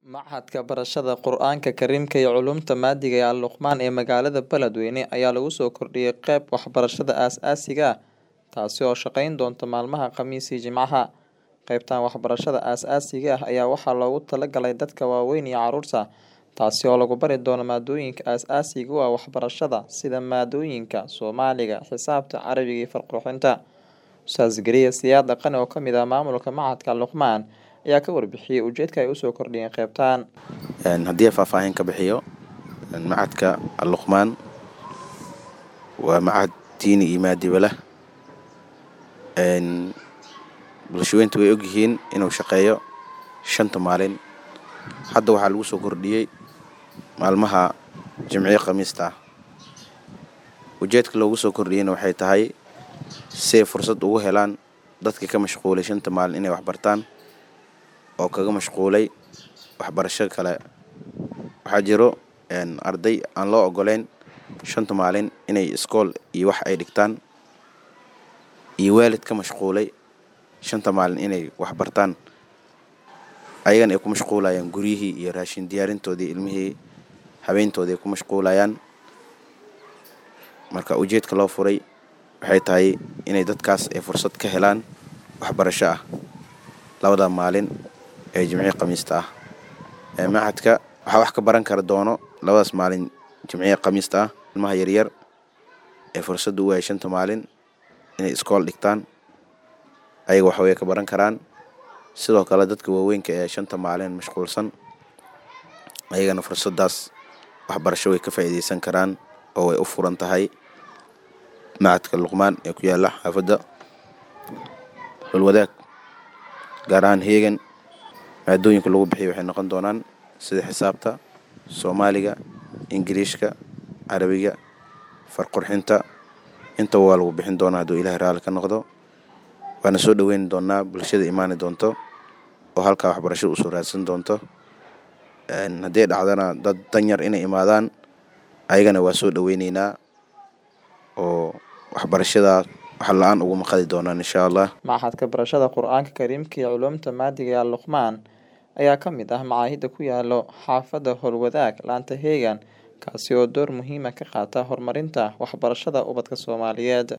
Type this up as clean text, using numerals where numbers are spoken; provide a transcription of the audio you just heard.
Machadka Barashada Qur'aanka Kariimka iyo Culuumta Maadiga ee Al-Luqmaan ee magaalada Beledweyne ayaa lagu soo kordhiyay qayb waxbarashada aasaasiga ah, taasi oo shaqayn doonta maalmaha Khamiis iyo Jimcaha. Qaybtan waxbarashada aasaasiga ah ayaa waxaa loogu talagalay dadka waaweyn iyo carruurta, taasi oo lagu bari doono maadooyinka aasaasiga u ah waxbarashada sida maadooyinka Soomaaliga, Xisaabta, Carabiga iyo Farqi-qurxinta. Ustaas Zakariya Siyaad Dhaqane oo ka mid ah maamulka Machadka Al-Luqmaan ayaa ka warbixiyay ujeedka ay u soo kordhiyeen qaybtan. haddii faahfaahin ka bixiyo macadka Al-Luqmaan waa macad diini iyo maadiba leh. bulshooyintu way ogyihiin inuu shaqeeyo 5 maalin. Hadda waxaa lagu soo kordhiyey maalmaha Jimciye Khamiista ah. Ujeedka loogu soo kordhiyeyna waxay tahay si ay fursad ugu helaan dadka ka mashquulay 5 maalin inay wax bartaan oo kaga mashquulay waxbarasho kale. Waxaa jiro arday aan loo ogoleyn 5 maalin inay iskool iyo wax ay dhigtaan, iyo waalid ka mashquulay 5 maalin inay wax bartaan, ayagana ay ku mashquulayaan guryihii iyo raashin diyaarintoodii, ilmihii habeentoodii ay ku mashquulayaan. Marka ujeedka loo furay waxay tahay inay dadkaas ay fursad ka helaan waxbarasho ah 2 maalin ee Jimciye Khamiista ah. Machadka waxaa wax ka baran kara doono 2 maalin Jimciye Khamiista ah ilmaha yaryar ee fursad u waayay 5 maalin inay iskool dhigtaan, ayaga wax way ka baran karaan. Sidoo kale dadka waaweynka ee 5 maalin mashquulsan, ayagana fursadaas waxbarasho way ka faa'iideysan karaan oo way u furan tahay. Machadka Luqmaan ee ku yaala xaafadda Hulwadaag, gaar ahaan Heegan, maadooyinka lagu bixiyo waxay noqon doonaan sida Xisaabta, Soomaaliga, Ingiriishka, Carabiga, Farqi-qurxinta. Intaba waa lagu bixin doonaa hadduu Ilaahay raalli ka noqdo. Waana soo dhaweyn doonaa bulshada imaani doonto oo halkaa waxbarasho u soo raadsan doonto. Haddii dhacdana dad danyar inay imaadaan, ayagana waa soo dhaweyneynaa oo waxbarashada wax la'aan ugu maqali doonaan insha Allah. Machadka Barashada Qur'aanka Kariimka iyo Culuumta Maadiga ee Al-Luqmaan ayaa ka mid ah macaahidda ku yaalo xaafadda Hulwadaag laanta Heegan, kaasi oo door muhiim ah ka qaata horumarinta waxbarashada ubadka Soomaaliyeed.